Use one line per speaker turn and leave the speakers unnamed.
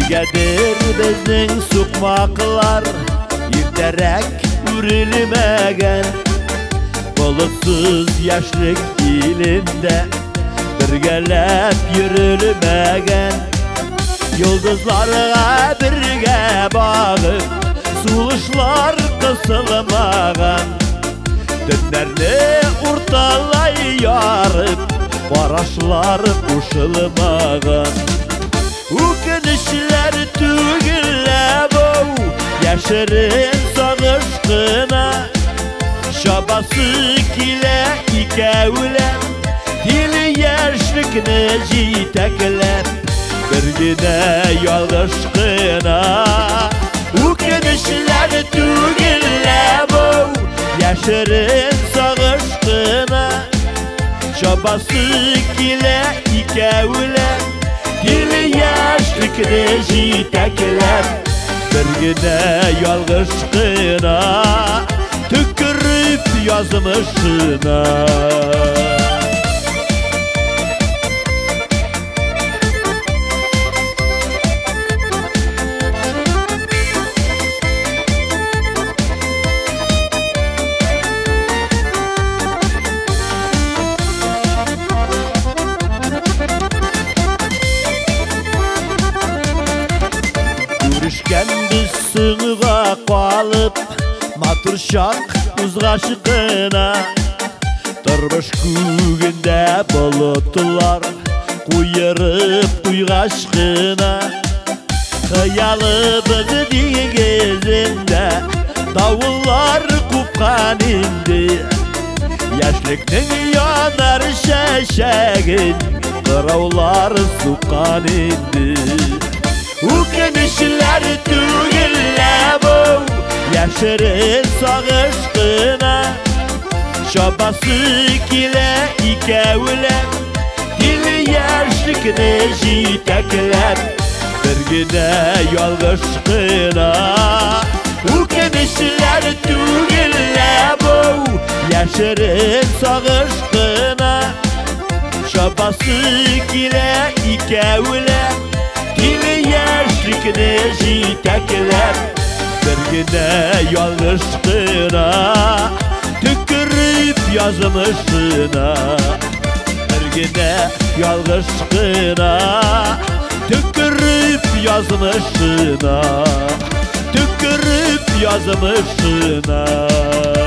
Nigedir bizning sukmaklar Yirterek ürilmegen Bulutsuz yaşlık ilinde Birgelep yürülmegen Yıldızlarga birge bağıp Suluşlar kısılmagan Dünlerini ortalay yarıp Baraşlar uşılmagan Ukinişler tügülle bu Yaşarın sağışkına Şabası kile ikevlem Dili yaşlıkını jiteklem Birgine yalışkına Ukinişler tügülle bu Yaşarın sağışkına Şabası kile ikevlem Dili yaşlıkını jiteklem Birgine yalışkına Tükürüp yazmışına Görüşken biz sığığa kalıp Maturşak uzgaşıkına Tırmış kugünde bulutlar Kuyırıp uygaşkına Hıyalımızı digizinde Davullar kupkan indi Yaşlıkның yanar şeşegin Kıravlar sukan indi Ukinişler tügülle bu Yaşarın sağışkına Şabası kile ikevlem Dili yaşlıkını jiteklem Birgine yalgışkına Ukinişler tügülle bu Yaşarın sağışkına Şabası kile ikevlem Dili yaşlıkını jiteklem Birgine yalışkına Tükürüp yazmışına Birgine yalışkına Tükürüp yazmışına Tükürüp yazmışına